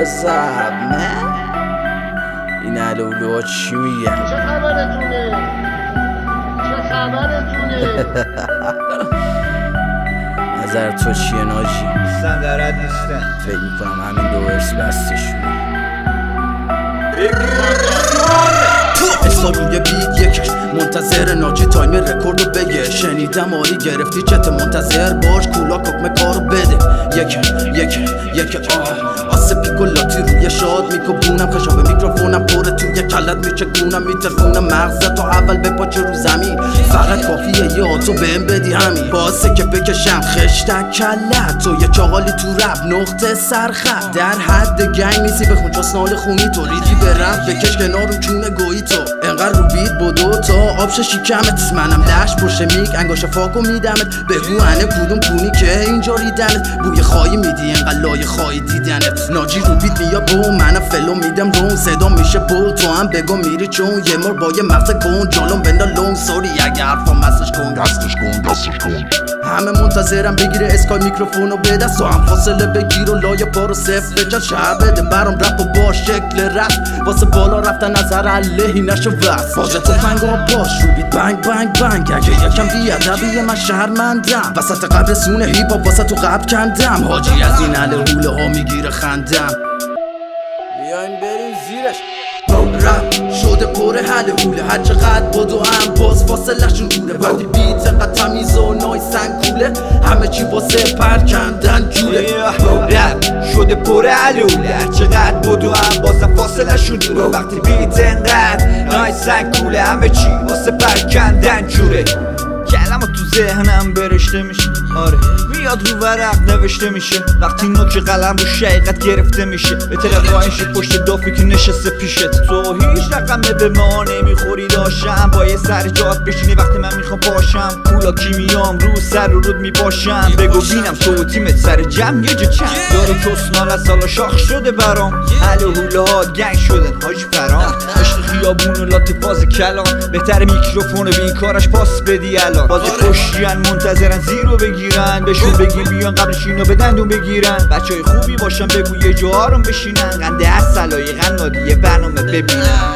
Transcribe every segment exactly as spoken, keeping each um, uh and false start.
واسب نه این علولوها چی میگن؟ چه خبرتونه؟ چه خبرتونه؟ نظر تو چیه ناجی؟ نیستن درد نیستن فکر میکنم همین دو ورس بستشونه. استا روی بیت یکش منتظر ناجی تایم رکوردو بگه. شنیدم آری گرفتی چت منتظر باش کولا ککمه کارو بده. یک یک یک آه آسه پیکولاتی روی شاد میکوبونم خشاب میکروفونم پره توی کلت میچکونم میترکونم مغزتو اول بپاچه رو زمین. فقط کافیه یه آتو بهم بدی همین باسه که بکشم خشتک کلت تو یه چاقالی تو رب نقطه سرخط در حد گنگ نیستی بخون چسنال خونی تو ریدی به رفت بکش کنار رو چونه گویی تو انقدر رو بیت بدو تا آبش شیکمت منم لش پشت میک انگاش فاکو میدمت بگو انه کدوم کونی که اینجا ریدنت بوی خواهی میدی انقدر لای خواهی دیدنت ناجی رو بیت بیا بو منم فلو میدم رون صدا میشه بول تو هم بگو میری چون یه مار با یه مغز کن جلوم بندا لون سوری اگه حرفم مسش کن دستش کن دستش کن همه منتظرم بگیره اسکای میکروفونو به دست و هم فاصله بگیر و لای پا رو صفر بچن شهر بده برام رپ و با شکل رپ واسه بالا رفتن نظر علیهی نشو وست بازه تو فنگا باش رو بیت بنگ بنگ بنگ اگه یکم بیادبیه من شهرمندم وسط قبر سونه هیپ هاپ واسه تو قبر کندم حاجی از این عله حوله ها میگیره خندم بیاین بریم زیرش. رپ شده پر حل حوله هر چقدر بدو هم باز فاصله شون دوره وقتی بیت قد تمیز و نایسن کوله همه چی واسه پر کندن جوره. رپ شده پر حل حوله هر چقدر بدو هم بازم فاصله شون دوره وقتی بیت انقدر نایسن کوله همه چی واسه پر کندن جوره. کلمات تو ذهنم برشته میشه آره میاد رو ورق نوشته میشه وقتی نوک قلم رو شقیقت گرفته میشه به طرف راینشی پشت دافی که نشسته پیشت تو هیچ رقمه به ما نمیخوری داشتم با یه سر جات بشینی وقتی من میخوام پاشم پولا کیمیام رو سر رو رود میباشم بگو بینم تو تیمت سر جمع یه جا چند داره کسنال از سالا شاخ شده برام حل و حوله ها گنگ شدن حاج فرام عشق خیابون و لاتی فاز کلان بهتر میکروفون به این کارش پاس بدی الان بازی کشتین منتظرن زیرو بگیرن بهشون بگی بیان قبلش اینو به دندون بگیرن بچهای خوبی باشن بگو یه جا آروم بشینن قنده اصلای قنادی یه برنامه ببینن.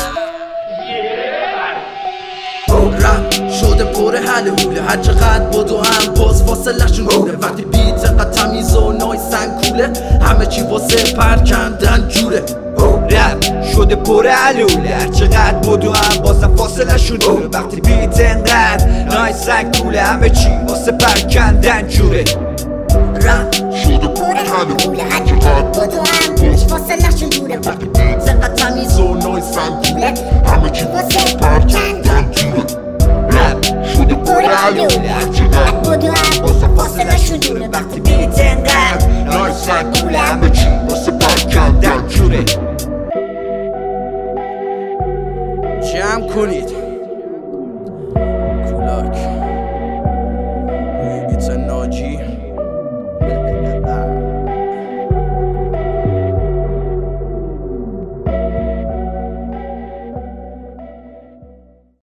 رپ شده پر حل حوله هر چقدر بدو هم باز فاصله شون دوره وقتی بیت قد تمیز و نایسن کوله همه چی واسه پر کندن جوره. رپ شده پر حل حوله هر چقدر بدو هم بازم فاصله شون دوره وقتی بیت انقدر نایسن کوله همه چی واسه پر کندن جوره. رپ شده پر حل حوله هر چقدر بدو هم باز فاصله شون دوره وقتی بیت قد تمیز و نایسن کوله همه چی واسه پر کندن جوره. رپ شده پر حل حوله هر چقدر بدو هم بازم فاصله شون دوره وقتی بیت انقدر نایسن کوله همه چی واسه پر کندن جوره. جمع کنید